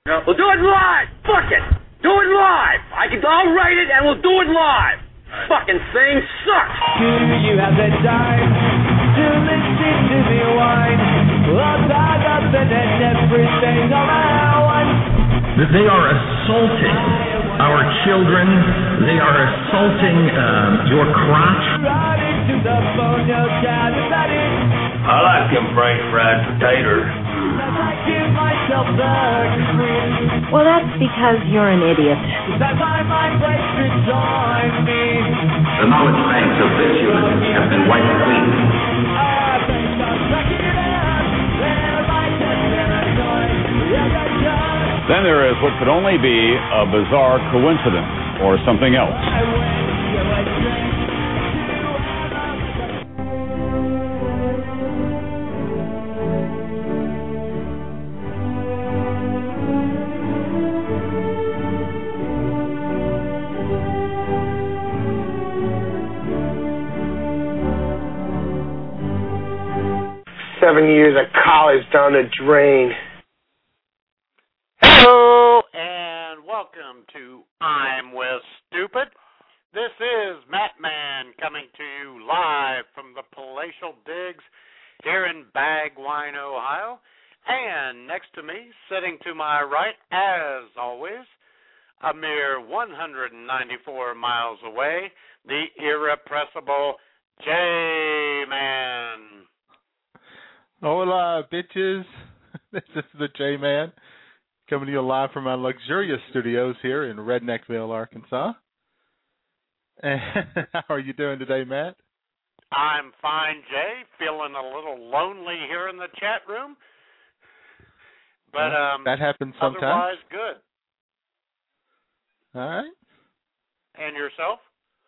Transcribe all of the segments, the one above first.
No. We'll do it live. Fuck it. Do it live. I'll write it and we'll do it live. Fucking thing sucks. Do you have the time to listen to me whine? I'll talk up and everything all I want. That they are assaulting our children. They are assaulting your crotch. Right into the phone, no doubt about it. I like them French fried potatoes. I give myself the cream. Well, that's because you're an idiot. Because my mind breaks beside me. The knowledge banks of this unit have been wiped clean. I think I'm sucking it up. They're like this paranoid. Then there is what could only be a bizarre coincidence or something else. Years of college down the drain. Hello, and welcome to I'm With Stupid. This is Matt Man coming to you live from the Palatial Digs here in Bagwine, Ohio. And next to me, sitting to my right, as always, a mere 194 miles away, the irrepressible J-Man. Hola, bitches. This is the J-Man coming to you live from my luxurious studios here in Redneckville, Arkansas. And how are you doing today, Matt? I'm fine, Jay. Feeling a little lonely here in the chat room. But that happens sometimes. Otherwise, good. All right. And yourself?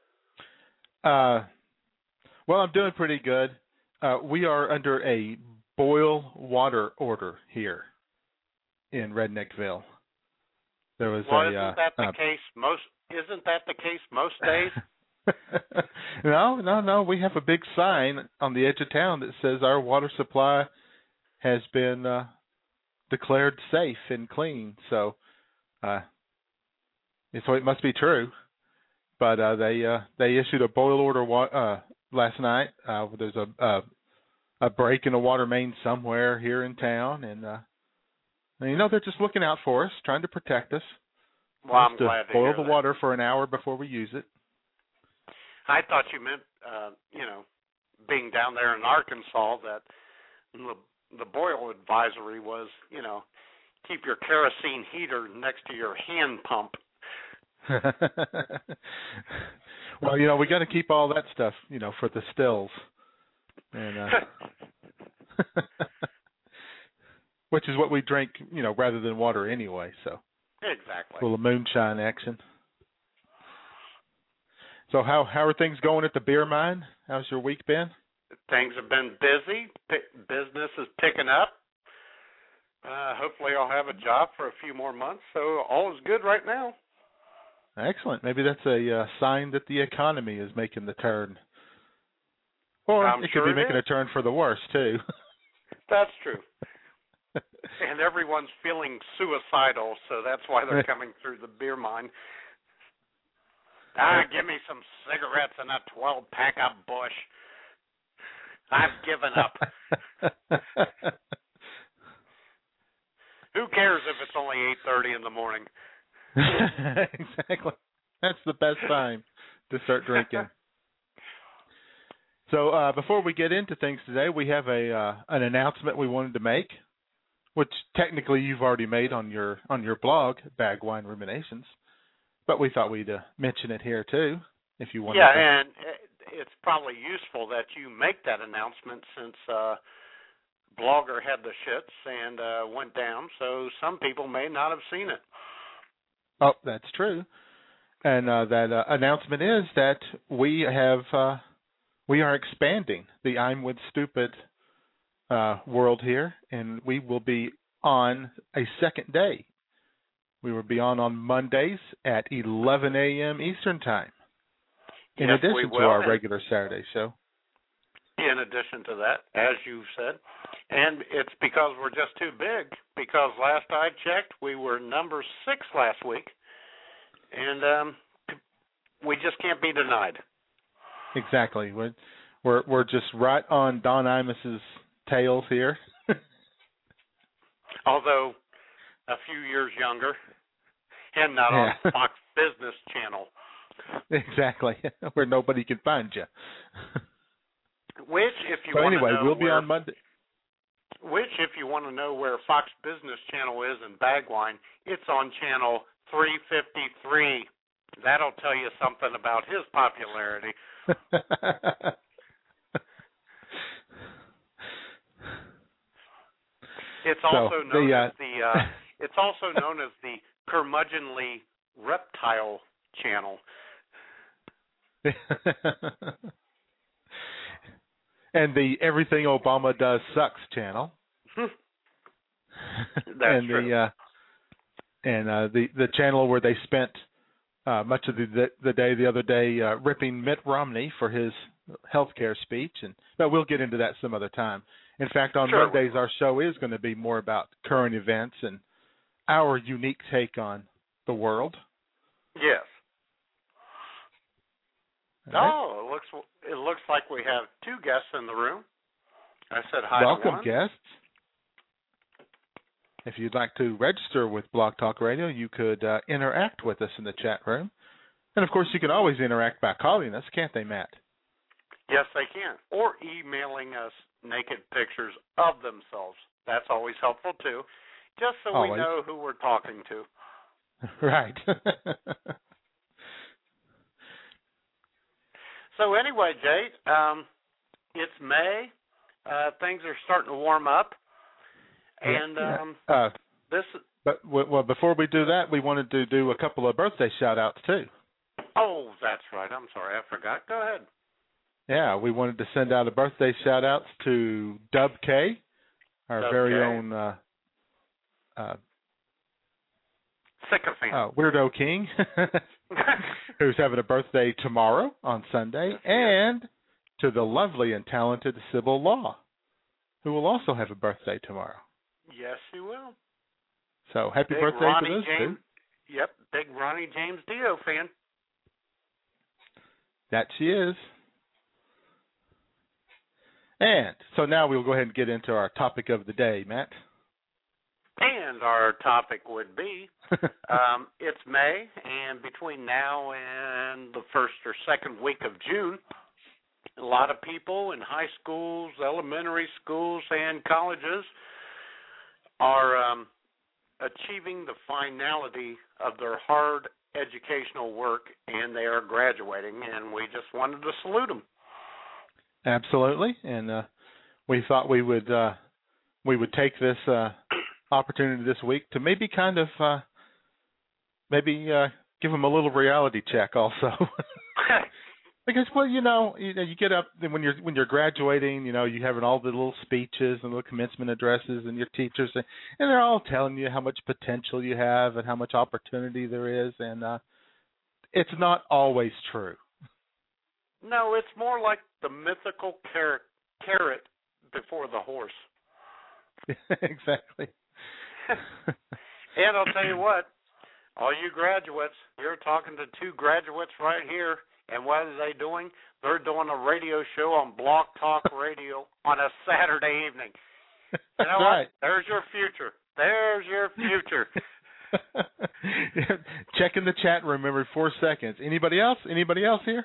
Well, I'm doing pretty good. We are under a boil water order here in Redneckville. There was isn't that the case most? Isn't that the case most days? No. We have a big sign on the edge of town that says our water supply has been declared safe and clean. So it must be true. But they issued a boil order last night. There's a break in a water main somewhere here in town, and they're just looking out for us, trying to protect us. Well, I'm glad to boil hear the that. water for an hour before we use it. I thought you meant, being down there in Arkansas, that the boil advisory was, keep your kerosene heater next to your hand pump. Well, we got to keep all that stuff, for the stills. And which is what we drink, rather than water anyway. So exactly, a little moonshine action. So how are things going at the beer mine? How's your week been? Things have been busy. Business is picking up. Hopefully, I'll have a job for a few more months. So all is good right now. Excellent. Maybe that's a sign that the economy is making the turn. Or it could be making a turn for the worse, too. That's true. And everyone's feeling suicidal, so that's why they're coming through the beer mine. Give me some cigarettes and a 12-pack of Bush. I've given up. Who cares if it's only 8:30 in the morning? Exactly. That's the best time to start drinking. So before we get into things today, we have an announcement we wanted to make, which technically you've already made on your blog, Bagwine Ruminations, but we thought we'd mention it here too, if you want. Yeah, and it's probably useful that you make that announcement since Blogger had the shits and went down, so some people may not have seen it. Oh, that's true. And that announcement is that we are expanding the I'm With Stupid world here, and we will be on a second day. We will be on Mondays at 11 a.m. Eastern Time, in addition to our regular Saturday show. in addition to that, as you said. And it's because we're just too big, because last I checked, we were number 6 last week, and we just can't be denied. Exactly. We're just right on Don Imus's tails here. Although a few years younger, and not on Fox Business Channel. Exactly, where nobody can find you. Which, if you so want anyway, to know we'll be on Monday. Which, if you want to know where Fox Business Channel is in Bagwine, it's on channel 353. That'll tell you something about his popularity. It's also known as it's also known as the curmudgeonly reptile channel. And the Everything Obama Does Sucks channel. That's true. The channel where they spent much of the day the other day ripping Mitt Romney for his health care speech, but we'll get into that some other time. In fact, on Mondays our show is going to be more about current events and our unique take on the world. Yes. Right. Oh, it looks like we have 2 guests in the room. I said hi Welcome, to one. guests. If you'd like to register with Blog Talk Radio, you could interact with us in the chat room. And, of course, you can always interact by calling us, can't they, Matt? Yes, they can. Or emailing us naked pictures of themselves. That's always helpful, too, just so we know who we're talking to. Right. So anyway, Jay, it's May. Things are starting to warm up. And But before we do that, we wanted to do a couple of birthday shout-outs, too. Oh, that's right. I'm sorry. I forgot. Go ahead. Yeah, we wanted to send out a birthday shout-outs to Dub K, our very own sycophant. Weirdo King, who's having a birthday tomorrow on Sunday, and to the lovely and talented Sybil Law, who will also have a birthday tomorrow. Yes, she will. So happy big birthday Ronnie to those James, two. Yep, big Ronnie James Dio fan. That she is. And so now we'll go ahead and get into our topic of the day, Matt. And our topic would be, it's May, and between now and the first or second week of June, a lot of people in high schools, elementary schools, and colleges are achieving the finality of their hard educational work, and they are graduating, and we just wanted to salute them. Absolutely, and we thought we would take this opportunity this week to maybe kind of give them a little reality check also. Because you get up and when you're graduating, you have all the little speeches and little commencement addresses, and your teachers, and they're all telling you how much potential you have and how much opportunity there is, and it's not always true. No, it's more like the mythical carrot before the horse. Exactly. And I'll tell you what, all you graduates, you're talking to 2 graduates right here, and what are they doing? They're doing a radio show on Blog Talk Radio on a Saturday evening. You know right. what? There's your future. There's your future. Check in the chat room every 4 seconds. Anybody else? Anybody else here?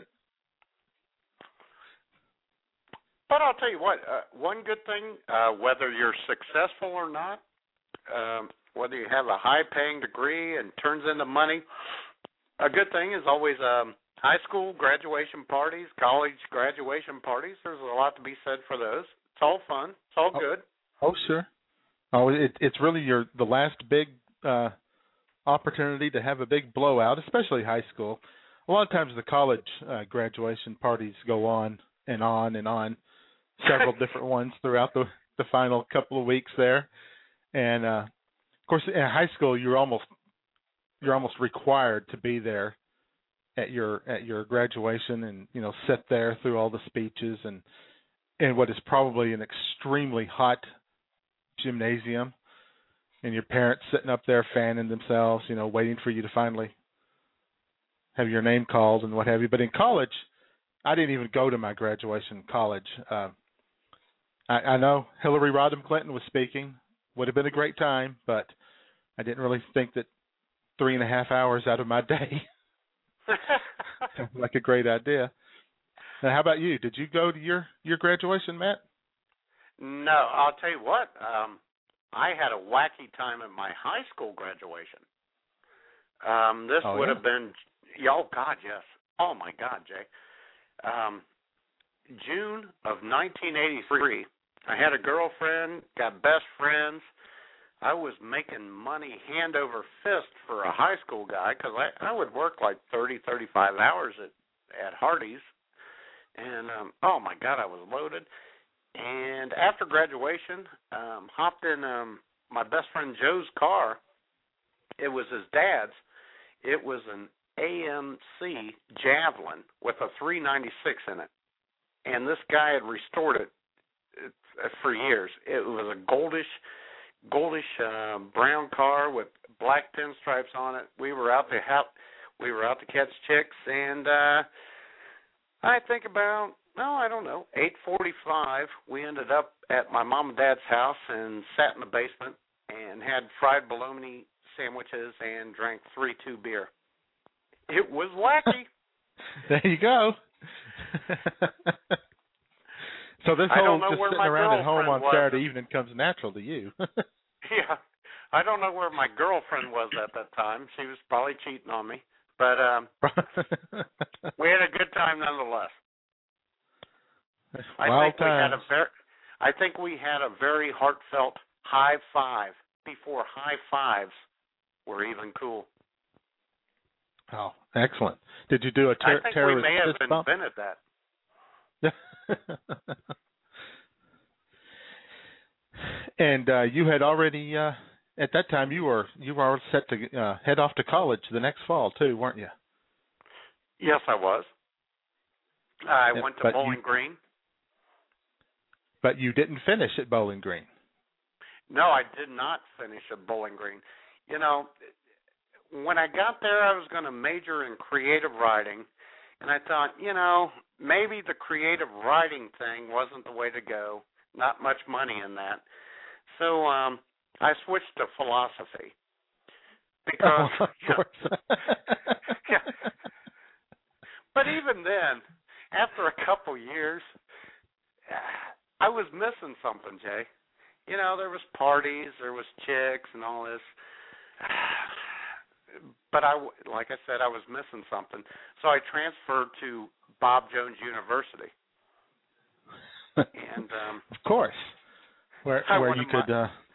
But I'll tell you what, one good thing, whether you're successful or not, whether you have a high-paying degree and turns into money, a good thing is always high school graduation parties, college graduation parties. There's a lot to be said for those. It's all fun. It's all good. Oh, sure. Oh, it's really the last big opportunity to have a big blowout, especially high school. A lot of times the college graduation parties go on and on and on. Several different ones throughout the final couple of weeks there, and of course in high school you're almost required to be there at your graduation and sit there through all the speeches and in what is probably an extremely hot gymnasium, and your parents sitting up there fanning themselves, waiting for you to finally have your name called and what have you. But in college, I didn't even go to my graduation in college. I know Hillary Rodham Clinton was speaking. Would have been a great time, but I didn't really think that 3.5 hours out of my day sounds like a great idea. Now, how about you? Did you go to your graduation, Matt? No, I'll tell you what. I had a wacky time at my high school graduation. This would have been, oh, God, yes. Oh, my God, Jay. June of 1983. I had a girlfriend, got best friends. I was making money hand over fist for a high school guy because I would work like 30, 35 hours at Hardee's. And, oh, my God, I was loaded. And after graduation, hopped in my best friend Joe's car. It was his dad's. It was an AMC Javelin with a 396 in it. And this guy had restored it for years. It was a goldish brown car with black pinstripes on it. We were out to catch chicks, and I think about, I don't know, 8:45. We ended up at my mom and dad's house and sat in the basement and had fried bologna sandwiches and drank 3-2 beer. It was wacky. There you go. So this whole just sitting around at home on Saturday evening comes natural to you. Yeah. I don't know where my girlfriend was at that time. She was probably cheating on me. But we had a good time nonetheless. I think we had a very heartfelt high five before high fives were even cool. Oh, excellent. Did you do a terrorist fist bump? I think we may have invented that. And you had already, at that time, you were set to head off to college the next fall, too, weren't you? Yes, I was. I went to Bowling Green. But you didn't finish at Bowling Green. No, I did not finish at Bowling Green. When I got there, I was going to major in creative writing, and I thought, maybe the creative writing thing wasn't the way to go. Not much money in that. So I switched to philosophy. Because, of course. Yeah. But even then, after a couple years, I was missing something, Jay. There was parties, there was chicks and all this. But like I said, I was missing something. So I transferred to Bob Jones University. And of course, where you could,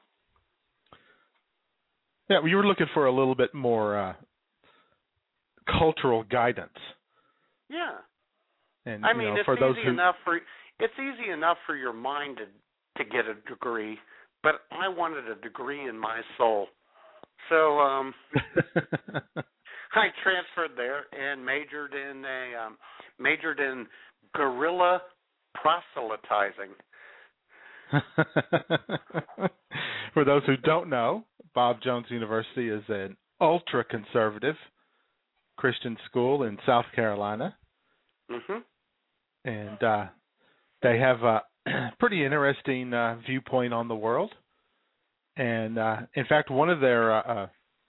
you were looking for a little bit more cultural guidance. Yeah, and I mean, for those it's easy enough for your mind to get a degree, but I wanted a degree in my soul, so I transferred there and majored in guerrilla proselytizing. For those who don't know, Bob Jones University is an ultra-conservative Christian school in South Carolina. Mm-hmm. And they have a pretty interesting viewpoint on the world. And, in fact, one of their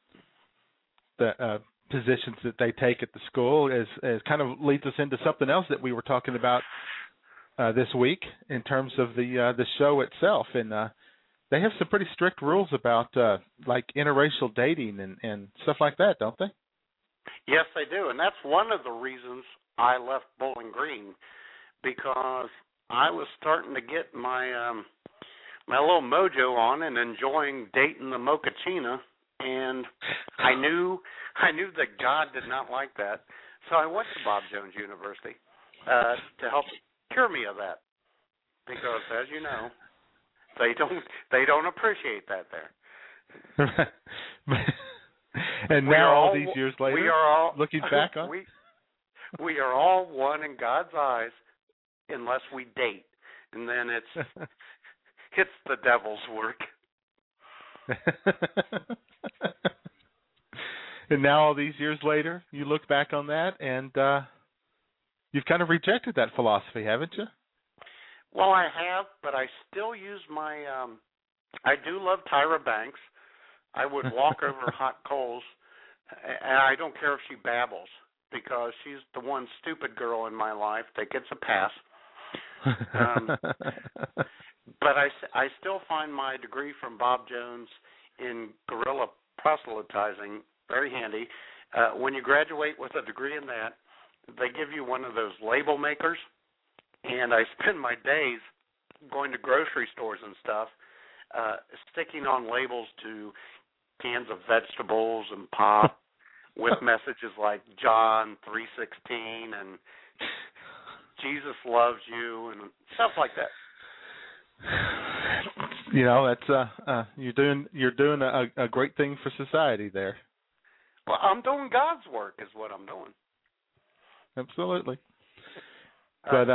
positions that they take at the school is kind of leads us into something else that we were talking about this week in terms of the show itself, and they have some pretty strict rules about like interracial dating and stuff like that, don't they? Yes, they do, and that's one of the reasons I left Bowling Green, because I was starting to get my my little mojo on and enjoying dating the mochaccino, and I knew that God did not like that, so I went to Bob Jones University to help cure me of that, because as you know, they don't appreciate that there. And now, all these years later, looking back on, we are all one in God's eyes, unless we date. and then it's the devil's work. And now, all these years later, you look back on that, and you've kind of rejected that philosophy, haven't you? Well, I have, but I still use my. I do love Tyra Banks. I would walk over hot coals, and I don't care if she babbles, because she's the one stupid girl in my life that gets a pass. But I still find my degree from Bob Jones in guerrilla proselytizing very handy. When you graduate with a degree in that, they give you one of those label makers, and I spend my days going to grocery stores and stuff, sticking on labels to cans of vegetables and pop with messages like John 3:16 and Jesus loves you and stuff like that. You know, that's you're doing a great thing for society there. Well, I'm doing God's work, is what I'm doing. Absolutely. But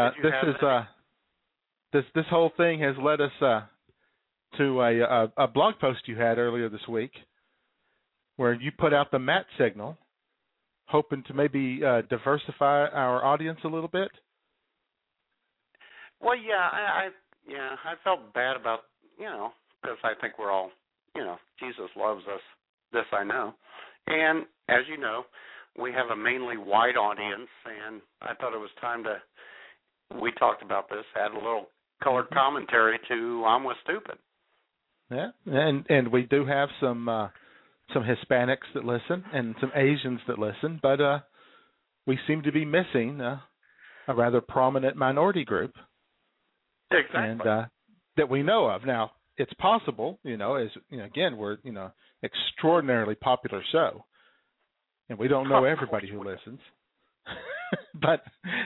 this whole thing has led us to a blog post you had earlier this week, where you put out the Matt signal, hoping to maybe diversify our audience a little bit. Well, I felt bad about, because I think we're all, Jesus loves us. This I know. And as you know, we have a mainly white audience, and I thought it was time we talked about this, add a little colored commentary to I'm With Stupid. Yeah, and we do have some Hispanics that listen and some Asians that listen, but we seem to be missing a rather prominent minority group. Exactly. And that we know of. Now, it's possible, again, we're, extraordinarily popular show, and we don't know everybody who listens, but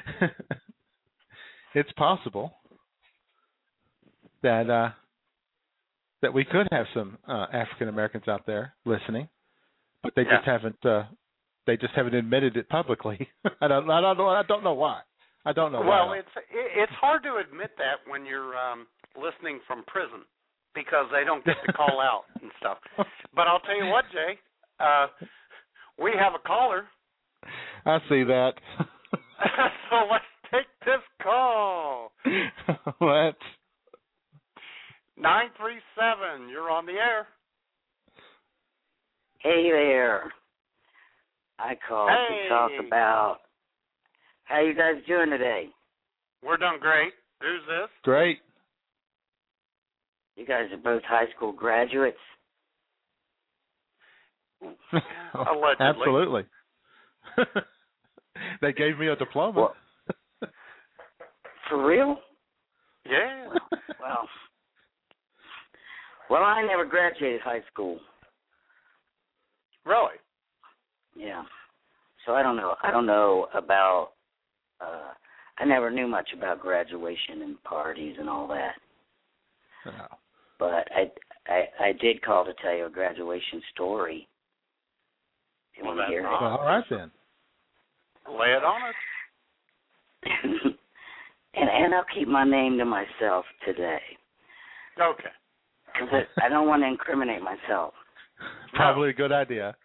it's possible that we could have some African Americans out there listening, but they just haven't admitted it publicly. I don't know why. I don't know why. Well, it's hard to admit that when you're listening from prison, because they don't get to call out and stuff. But I'll tell you what, Jay, we have a caller. I see that. So let's take this call. Let's. 937, you're on the air. Hey there. I called to talk about how you guys doing today. We're doing great. Who's this? Great. You guys are both high school graduates? Allegedly. Absolutely. They gave me a diploma. For real? Yeah. Well, I never graduated high school. Really? Yeah. So I don't know about. I never knew much about graduation and parties and all that. No. But I did call to tell you a graduation story. You want to hear it? All right then. Lay it on us. and I'll keep my name to myself today. Okay. Because I don't want to incriminate myself. Probably a good idea.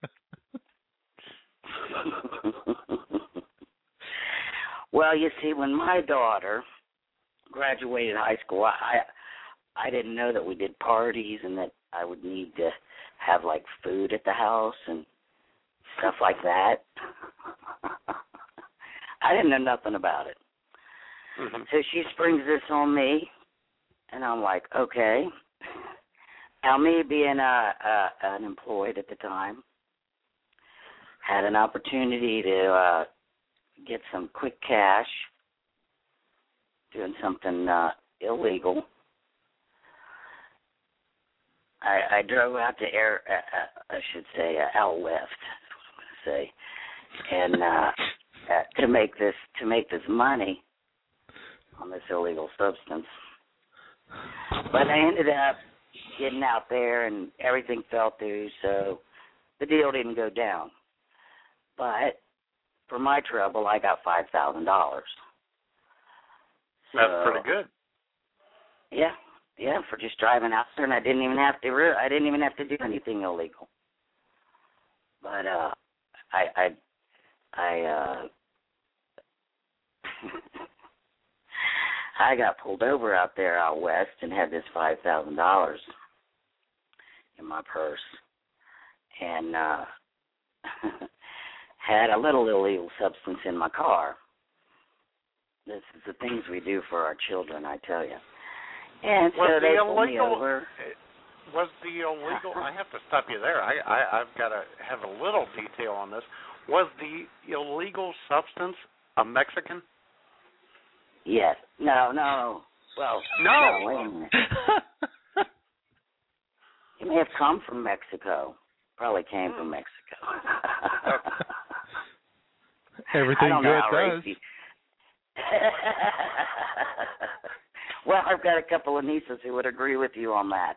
Well, you see, when my daughter graduated high school, I didn't know that we did parties and that I would need to have, like, food at the house and stuff like that. I didn't know nothing about it. Mm-hmm. So she springs this on me, and I'm like, okay. Now, me being unemployed at the time, had an opportunity to get some quick cash, doing something illegal. I drove out to out west, and to make this money on this illegal substance. But I ended up getting out there, and everything fell through, so the deal didn't go down. But for my trouble, I got $5,000. That's pretty good. Yeah, for just driving out there, and I didn't even have to do anything illegal. But I I got pulled over out there out west and had this $5,000 in my purse, and had a little illegal substance in my car. This is the things we do for our children, I tell you. And so they pulled me over. Was the illegal? I have to stop you there. I've got to have a little detail on this. Was the illegal substance a Mexican? Yes. No. Well, no. Wait a minute. He may have come from Mexico. Probably came from Mexico. Everything good does. Well, I've got a couple of nieces who would agree with you on that.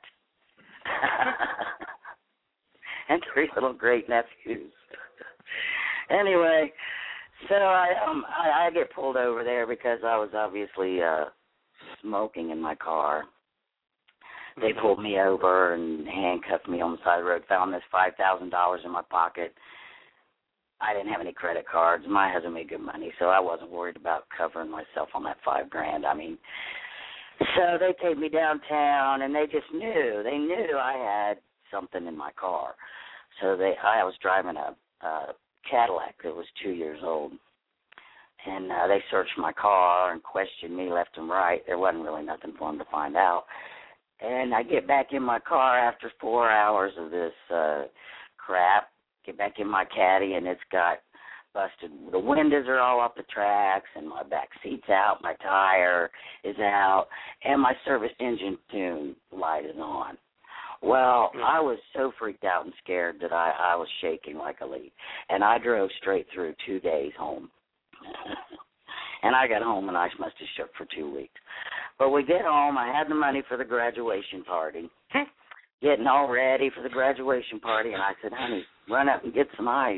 And 3 little great nephews. Anyway, so I get pulled over there because I was obviously smoking in my car. They pulled me over and handcuffed me on the side of the road, found this $5,000 in my pocket. I didn't have any credit cards. My husband made good money, so I wasn't worried about covering myself on that $5,000. I mean, so they take me downtown, and they just knew. They knew I had something in my car. So I was driving a Cadillac that was 2 years old. And they searched my car and questioned me left and right. There wasn't really nothing for them to find out. And I get back in my car after 4 hours of this crap, get back in my caddy, and it's got busted. The windows are all off the tracks, and my back seat's out, my tire is out, and my serviced engine tune light is on. Well, I was so freaked out and scared that I was shaking like a leaf, and I drove straight through 2 days home. And I got home, and I must have shook for 2 weeks. But we get home. I had the money for the graduation party, getting all ready for the graduation party, and I said, honey, run up and get some ice.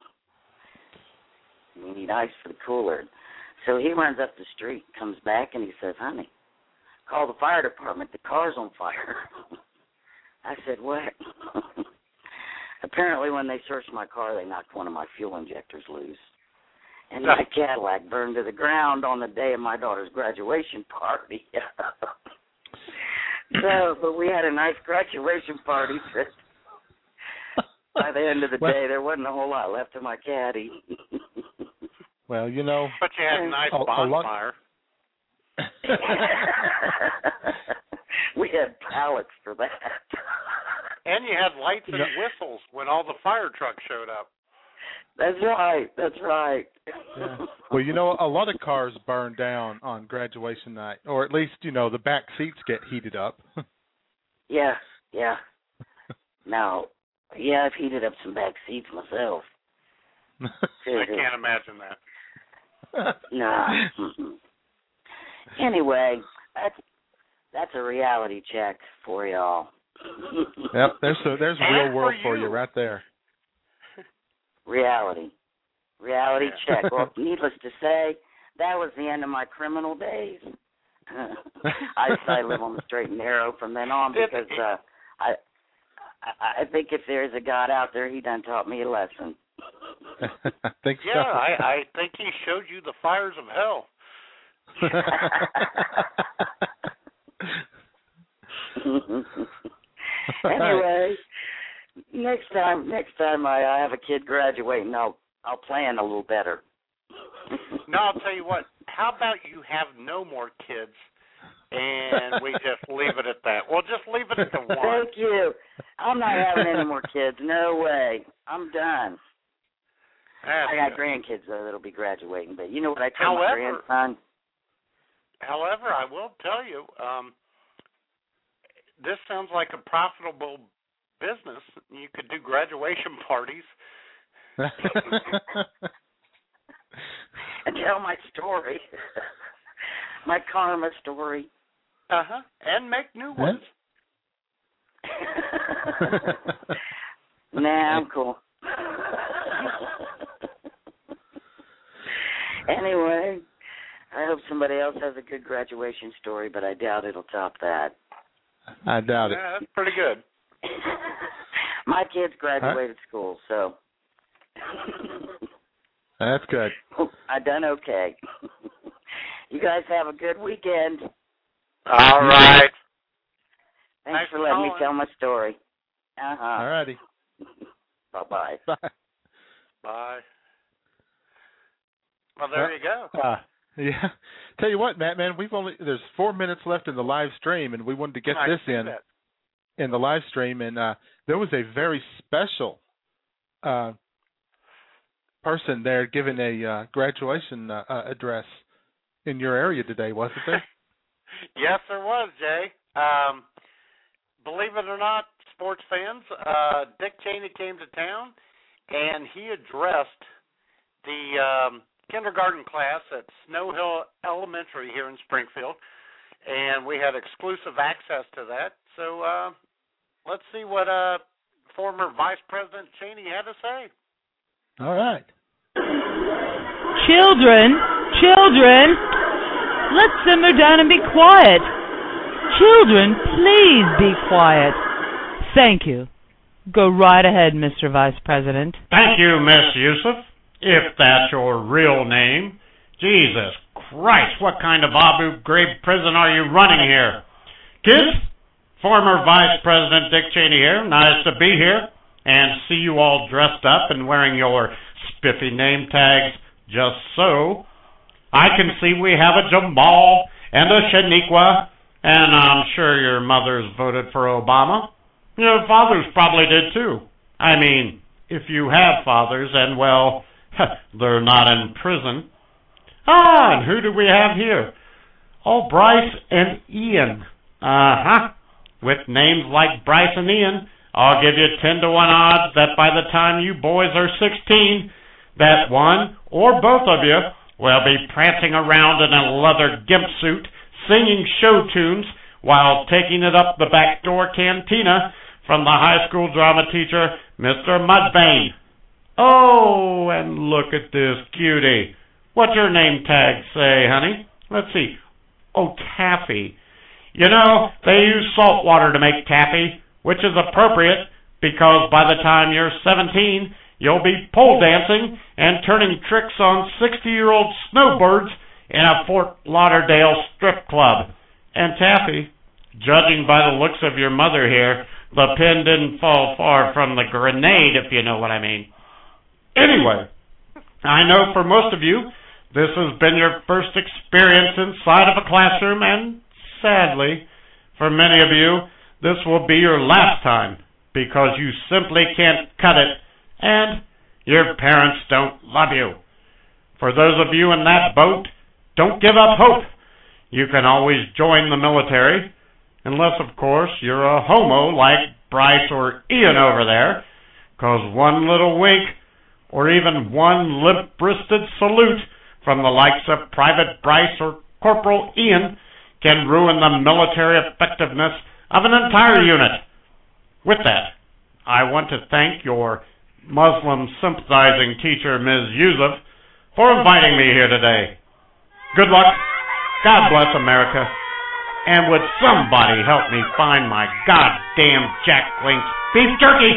We need ice for the cooler. So he runs up the street, comes back, and he says, honey, call the fire department. The car's on fire. I said, what? Apparently when they searched my car, they knocked one of my fuel injectors loose. And my Cadillac burned to the ground on the day of my daughter's graduation party. But we had a nice graduation party. By the end of the day, there wasn't a whole lot left of my caddy. Well, you know. But you had a nice bonfire. We had pallets for that. And you had lights and whistles when all the fire trucks showed up. That's right. Yeah. Well, you know, a lot of cars burn down on graduation night, or at least, you know, the back seats get heated up. Yeah. Now, I've heated up some back seats myself. I can't imagine that. Nah. Anyway, that's a reality check for y'all. Yep, there's real world for you right there. Reality check. Well, needless to say, that was the end of my criminal days. I decided to live on the straight and narrow from then on because I think if there's a God out there, he done taught me a lesson. I think so. Yeah, I think he showed you the fires of hell. Anyway, next time I have a kid graduating, I'll plan a little better. No, I'll tell you what. How about you have no more kids, and we just leave it at that? We'll just leave it at the one. Thank you. I'm not having any more kids. No way. I'm done. I got grandkids, though, that'll be graduating. But you know what I tell my grandson? However, I will tell you, this sounds like a profitable business. You could do graduation parties. And tell my story. My karma story. And make new ones. Nah, I'm cool. Anyway, I hope somebody else has a good graduation story, but I doubt it'll top that. I doubt it. Yeah, that's pretty good. My kids graduated school, so. That's good. I done okay. You guys have a good weekend. All right. Thanks for letting me tell my story. All righty. Bye-bye. Bye. Bye. Well, there you go. Yeah. Tell you what, Matt, man, there's 4 minutes left in the live stream, and we wanted to get this in the live stream, and there was a very special person there giving a graduation address in your area today, wasn't there? Yes, there was, Jay. Believe it or not, sports fans, Dick Cheney came to town, and he addressed the kindergarten class at Snow Hill Elementary here in Springfield, and we had exclusive access to that. So let's see what former Vice President Cheney had to say. All right. Children, let's simmer down and be quiet. Children, please be quiet. Thank you. Go right ahead, Mr. Vice President. Thank you, Miss Yusuf, if that's your real name. Jesus Christ, what kind of Abu Ghraib prison are you running here? Kids, former Vice President Dick Cheney here. Nice to be here and see you all dressed up and wearing your spiffy name tags just so. I can see we have a Jamal and a Shaniqua, and I'm sure your mothers voted for Obama. Your fathers probably did too. I mean, if you have fathers and, well, they're not in prison. And who do we have here? Oh, Bryce and Ian. With names like Bryce and Ian, I'll give you 10-to-1 odds that by the time you boys are 16, that one or both of you will be prancing around in a leather gimp suit, singing show tunes while taking it up the back door cantina from the high school drama teacher, Mr. Mudvayne. Oh, and look at this cutie. What's your name tag say, honey? Let's see. Oh, taffy. You know, they use salt water to make taffy, which is appropriate because by the time you're 17, you'll be pole dancing and turning tricks on 60-year-old snowbirds in a Fort Lauderdale strip club. And taffy, judging by the looks of your mother here, the pin didn't fall far from the grenade, if you know what I mean. Anyway, I know for most of you, this has been your first experience inside of a classroom, and sadly, for many of you, this will be your last time because you simply can't cut it and your parents don't love you. For those of you in that boat, don't give up hope. You can always join the military, unless, of course, you're a homo like Bryce or Ian over there, because one little wink or even one limp-wristed salute from the likes of Private Bryce or Corporal Ian can ruin the military effectiveness of an entire unit. With that, I want to thank your Muslim-sympathizing teacher, Ms. Yusuf, for inviting me here today. Good luck. God bless America. And would somebody help me find my goddamn Jack Link's beef jerky?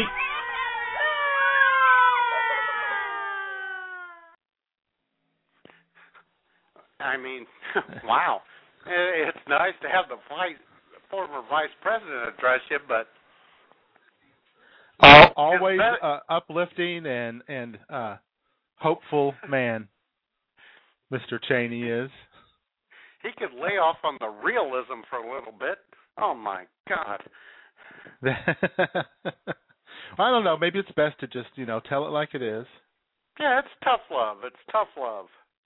I mean, wow. It's nice to have the former vice president address you, but always uplifting and hopeful man, Mr. Cheney is. He could lay off on the realism for a little bit. Oh, my God. I don't know. Maybe it's best to just, tell it like it is. Yeah, it's tough love. It's tough love.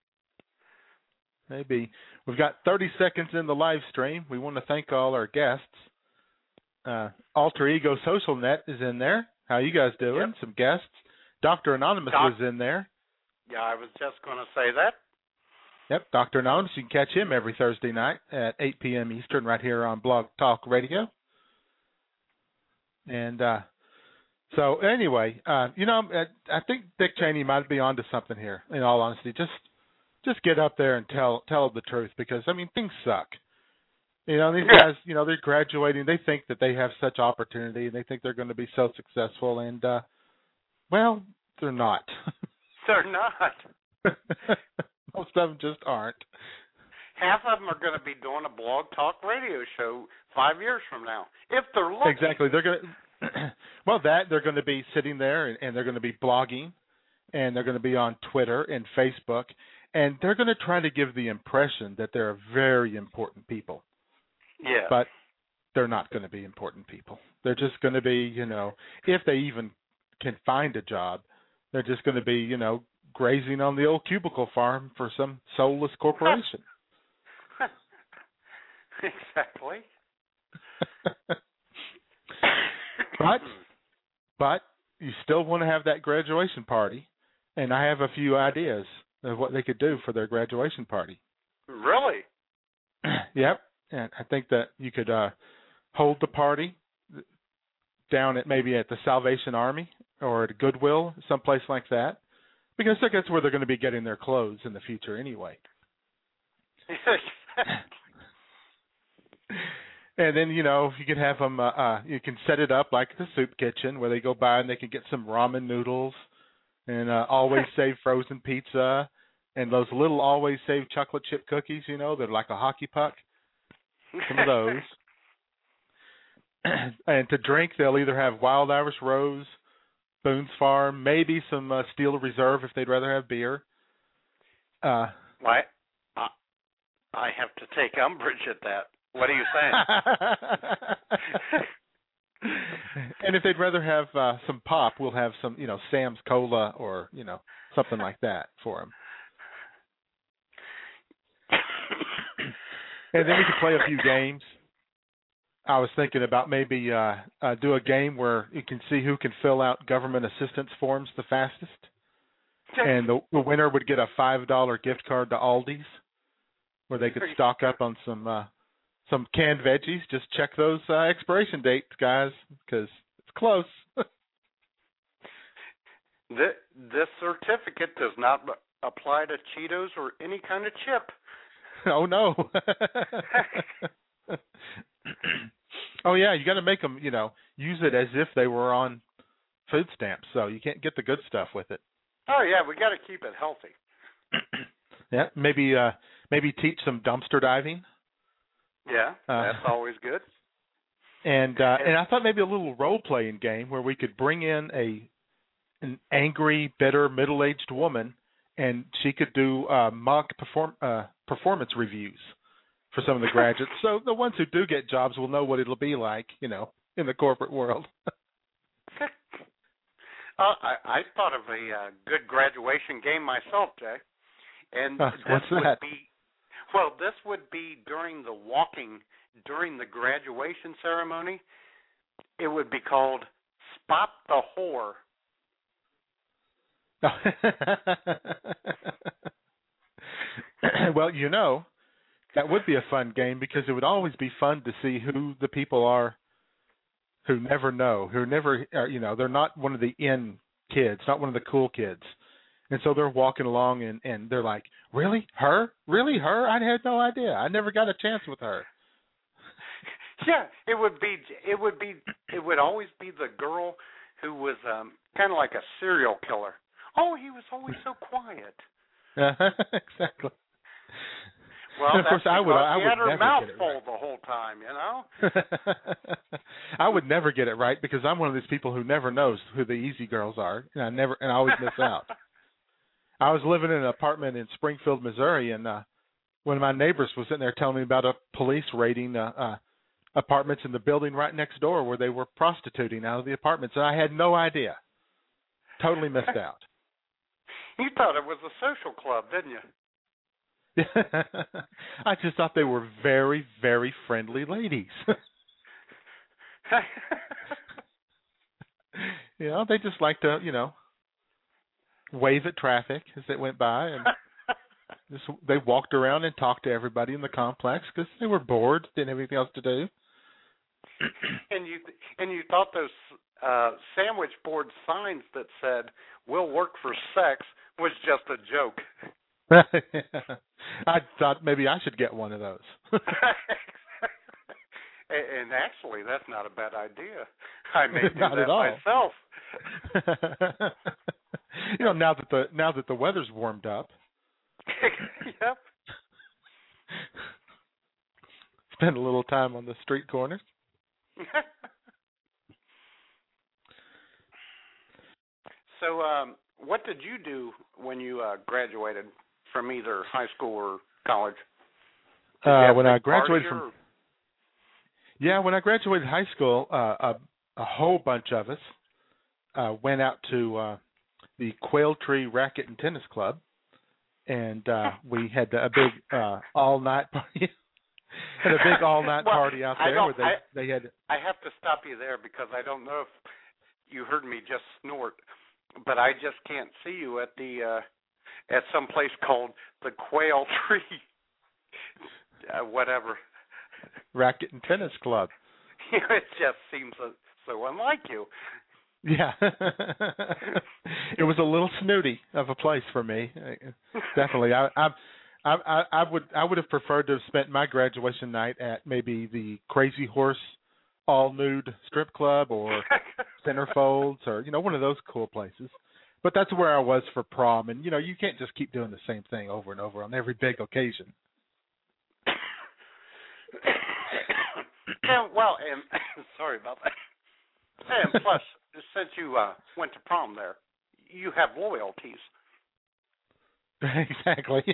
Maybe. We've got 30 seconds in the live stream. We want to thank all our guests. Alter Ego Social Net is in there. How you guys doing? Yep. Some guests. Dr. Anonymous was in there. Yeah, I was just going to say that. Yep, Dr. Anonymous. You can catch him every Thursday night at 8 p.m. Eastern right here on Blog Talk Radio. And so anyway, I think Dick Cheney might be onto something here, in all honesty. Just just get up there and tell the truth, because I mean things suck. You know, these guys, you know, they're graduating. They think that they have such opportunity, and they think they're going to be so successful, and well, they're not. They're not. Most of them just aren't. Half of them are going to be doing a blog talk radio show 5 years from now, if they're lucky. Exactly. They're going to. Well, they're going to be sitting there, and they're going to be blogging, and they're going to be on Twitter and Facebook, and they're going to try to give the impression that they're very important people. Yeah. But they're not going to be important people. They're just going to be, you know, if they even can find a job, they're just going to be, you know, grazing on the old cubicle farm for some soulless corporation. Exactly. But you still want to have that graduation party, and I have a few ideas of what they could do for their graduation party. Really? Yep. And I think that you could hold the party down at maybe at the Salvation Army or at Goodwill, someplace like that, because I guess where they're going to be getting their clothes in the future anyway. And then, you know, you could have them, you can set it up like the soup kitchen where they go by and they can get some ramen noodles and Always Save frozen pizza and those little Always Save chocolate chip cookies, you know, they're like a hockey puck. Some of those. And to drink, they'll either have Wild Irish Rose, Boone's Farm, maybe some Steel Reserve if they'd rather have beer. I have to take umbrage at that. What are you saying? And if they'd rather have some pop, we'll have some, you know, Sam's Cola or, you know, something like that for them. And then we could play a few games. I was thinking about maybe do a game where you can see who can fill out government assistance forms the fastest. And the winner would get a $5 gift card to Aldi's where they could stock up on some canned veggies. Just check those expiration dates, guys, because it's close. This certificate does not apply to Cheetos or any kind of chip. Oh, no. Oh, yeah, you got to make them, you know, use it as if they were on food stamps, so you can't get the good stuff with it. Oh, yeah, we got to keep it healthy. Yeah, maybe teach some dumpster diving. Yeah, that's always good. And I thought maybe a little role-playing game where we could bring in an angry, bitter, middle-aged woman, and she could do mock performance reviews for some of the graduates. So the ones who do get jobs will know what it'll be like, you know, in the corporate world. I thought of a good graduation game myself, Jay. And what's that? This would be during the graduation ceremony. It would be called Spot the Whore. Well, you know, that would be a fun game because it would always be fun to see who the people are who never know, who never, you know, they're not one of the in kids, not one of the cool kids. And so they're walking along and they're like, really? Her? Really? Her? I had no idea. I never got a chance with her. Yeah, it would always be the girl who was kind of like a serial killer. Oh, he was always so quiet. Exactly. Well, and of course, I would had her never mouth get it full right. the whole time, you know. I would never get it right because I'm one of these people who never knows who the easy girls are, and I always miss out. I was living in an apartment in Springfield, Missouri, and one of my neighbors was sitting there telling me about a police raiding apartments in the building right next door where they were prostituting out of the apartments, and I had no idea. Totally missed out. You thought it was a social club, didn't you? I just thought they were very, very friendly ladies. You know, they just like to, you know, wave at traffic as they went by, and they walked around and talked to everybody in the complex because they were bored, didn't have anything else to do. And you thought those sandwich board signs that said "We'll work for sex" was just a joke. I thought maybe I should get one of those. And actually, that's not a bad idea. I may do not that at all. myself. Now that the weather's warmed up. Yep. Spend a little time on the street corners. So, what did you do when you graduated from either high school or college? When I graduated when I graduated high school, a whole bunch of us went out to the Quail Tree Racket and Tennis Club, and we had a big all-night party. Had a big all-night party out there where they had. I have to stop you there because I don't know if you heard me just snort, but I just can't see you at the at some place called the Quail Tree, whatever. Racket and Tennis Club. It just seems so unlike you. Yeah. It was a little snooty of a place for me. Definitely. I would have preferred to have spent my graduation night at maybe the Crazy Horse all nude strip club or Centerfolds or one of those cool places. But that's where I was for prom, and you can't just keep doing the same thing over and over on every big occasion. Well, and sorry about that. And plus, since you went to prom there, you have loyalties. Exactly.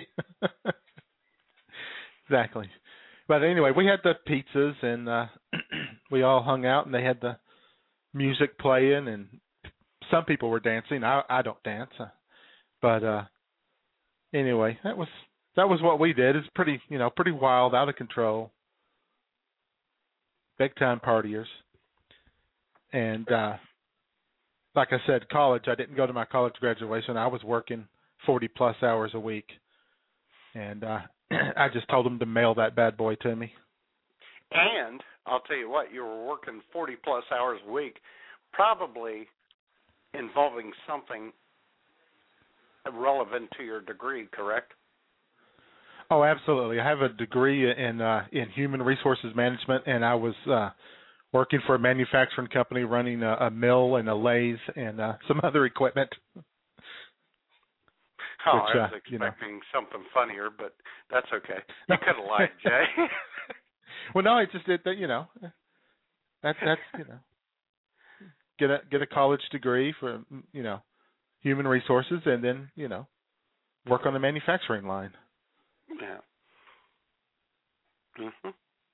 Exactly. But anyway, we had the pizzas, and we all hung out, and they had the music playing, and some people were dancing. I don't dance, but anyway, that was what we did. It's pretty wild, out of control. Big time partiers. And like I said, college, I didn't go to my college graduation. I was working 40 plus hours a week. And I just told them to mail that bad boy to me. And I'll tell you what, you were working 40 plus hours a week, probably involving something relevant to your degree, correct? Oh, absolutely. I have a degree in human resources management, and I was working for a manufacturing company running a mill and a lathe and some other equipment. Oh, I was expecting something funnier, but that's okay. You could have lied, Jay. Well, no, I just did that. That's get a college degree for human resources, and then work on the manufacturing line. Yeah. Mhm.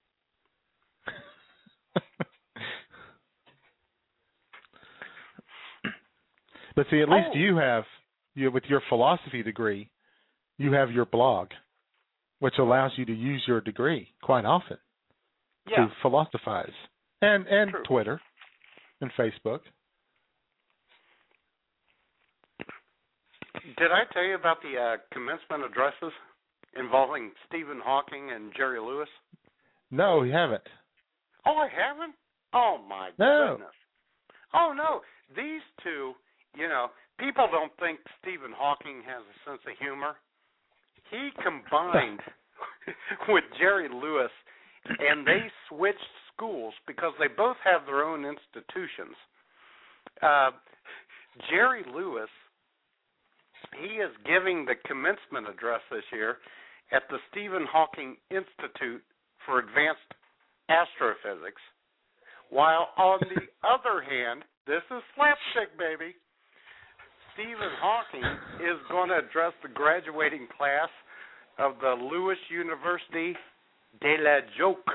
But see, at least you have with your philosophy degree, you have your blog, which allows you to use your degree quite often to philosophize, and True. Twitter and Facebook. Did I tell you about the commencement addresses involving Stephen Hawking and Jerry Lewis? No, you haven't. Oh, I haven't? Oh, my goodness. Oh, no. These two, people don't think Stephen Hawking has a sense of humor. He combined with Jerry Lewis, and they switched schools because they both have their own institutions. Jerry Lewis, he is giving the commencement address this year at the Stephen Hawking Institute for Advanced Astrophysics, while on the other hand, this is slapstick, baby, Stephen Hawking is going to address the graduating class of the Lewis University de la Joke.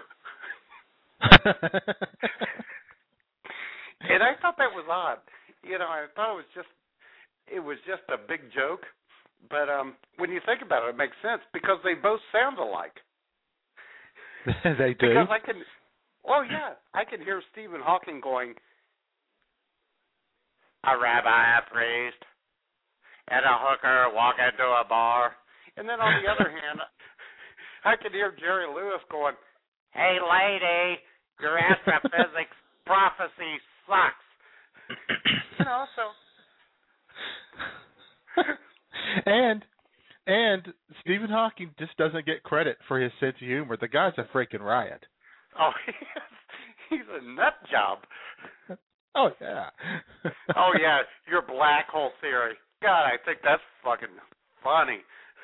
And I thought that was odd. I thought it was just a big joke. But when you think about it, it makes sense because they both sound alike. They do. Because I can hear Stephen Hawking going, a rabbi, a priest, and a hooker walk into a bar. And then on the other hand, I can hear Jerry Lewis going, hey, lady, your astrophysics prophecy sucks. And Stephen Hawking just doesn't get credit for his sense of humor. The guy's a freaking riot. Oh, he's a nut job. Oh, yeah. Oh, yeah, your black hole theory. God, I think that's fucking funny.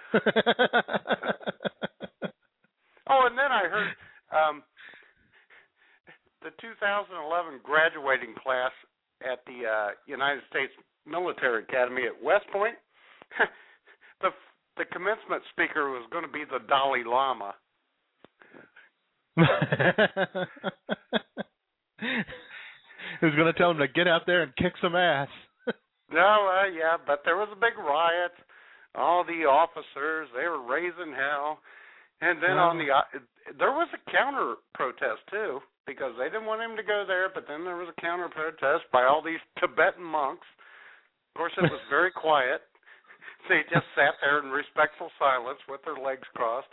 Oh, and then I heard the 2011 graduating class at the United States Military Academy at West Point. The commencement speaker was going to be the Dalai Lama. Who's going to tell him to get out there and kick some ass? No, yeah, but there was a big riot. All the officers, they were raising hell. And then there was a counter protest, too, because they didn't want him to go there, but then there was a counter protest by all these Tibetan monks. Of course, it was very quiet. They just sat there in respectful silence with their legs crossed.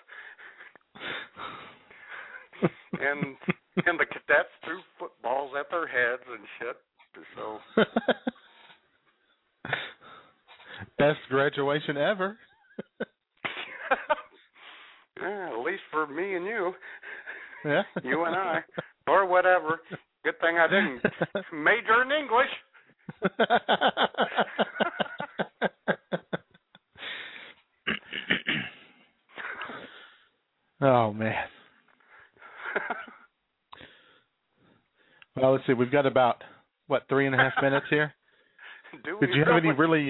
And the cadets threw footballs at their heads and shit. So best graduation ever. Yeah, at least for me and you. Yeah. You and I. Or whatever. Good thing I didn't major in English. Oh, man. Well, let's see. We've got about, 3.5 minutes here? Did you have any really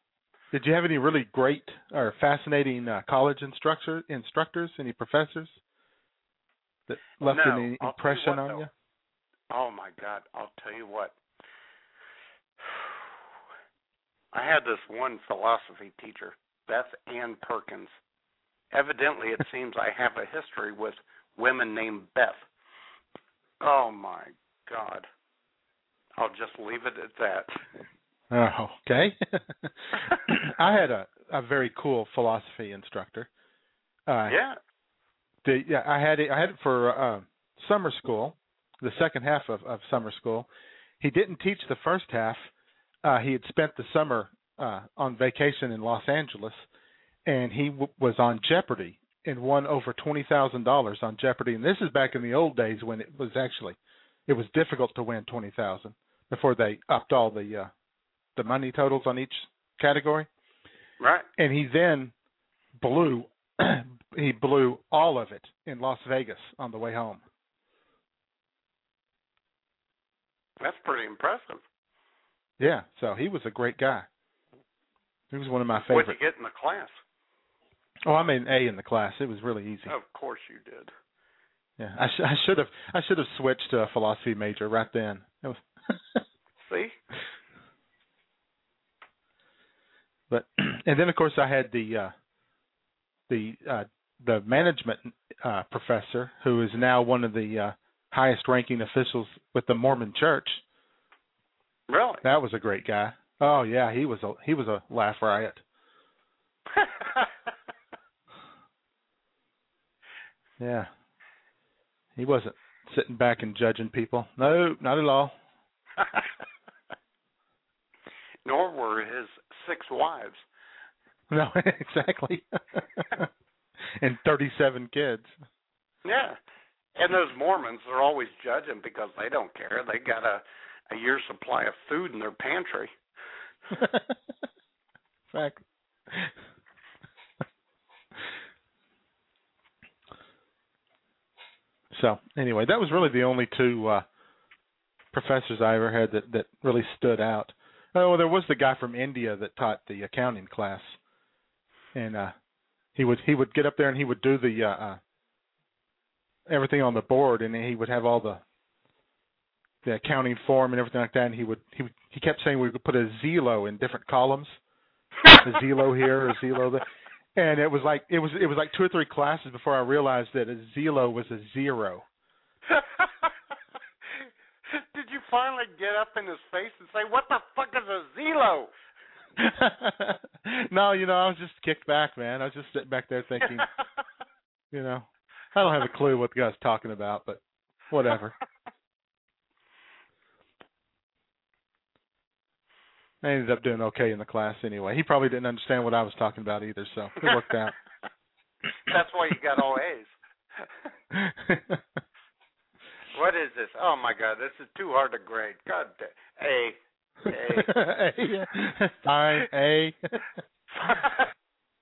great or fascinating college instructors, any professors that left any impression on you? Oh, my God. I'll tell you what. I had this one philosophy teacher. That's Ann Perkins. Evidently, it seems I have a history with women named Beth. Oh, my God. I'll just leave it at that. Oh, okay. I had a very cool philosophy instructor. Yeah. I had it for summer school, the second half of summer school. He didn't teach the first half. He had spent the summer on vacation in Los Angeles, and he was on Jeopardy and won over $20,000 on Jeopardy. And this is back in the old days when it was difficult to win $20,000 before they upped all the money totals on each category. Right. And he then blew all of it in Las Vegas on the way home. That's pretty impressive. Yeah, so he was a great guy. He was one of my favorites. What did you get in the class? Oh, I made an A in the class. It was really easy. Of course you did. Yeah, I should have switched to a philosophy major right then. It was See? But and then of course I had the management professor who is now one of the highest ranking officials with the Mormon Church. Really? That was a great guy. Oh yeah, he was a laugh riot. Yeah. He wasn't sitting back and judging people. No, not at all. Nor were his 6 wives. No, exactly. And 37 kids. Yeah. And those Mormons are always judging because they don't care. They got a year's supply of food in their pantry. Exactly. So, anyway, that was really the only 2 professors I ever had that really stood out. Oh, there was the guy from India that taught the accounting class. And he would get up there and he would do the everything on the board, and he would have all the accounting form and everything like that, and he kept saying we could put a zero in different columns. A zero here, a zero there. And it was like 2 or 3 classes before I realized that a zero was a 0. Did you finally get up in his face and say, "What the fuck is a zero"? No, I was just kicked back, man. I was just sitting back there thinking, I don't have a clue what the guy's talking about, but whatever. I ended up doing okay in the class anyway. He probably didn't understand what I was talking about either, so it worked out. That's why you got all A's. What is this? Oh, my God, this is too hard to grade. God, A. Fine, A.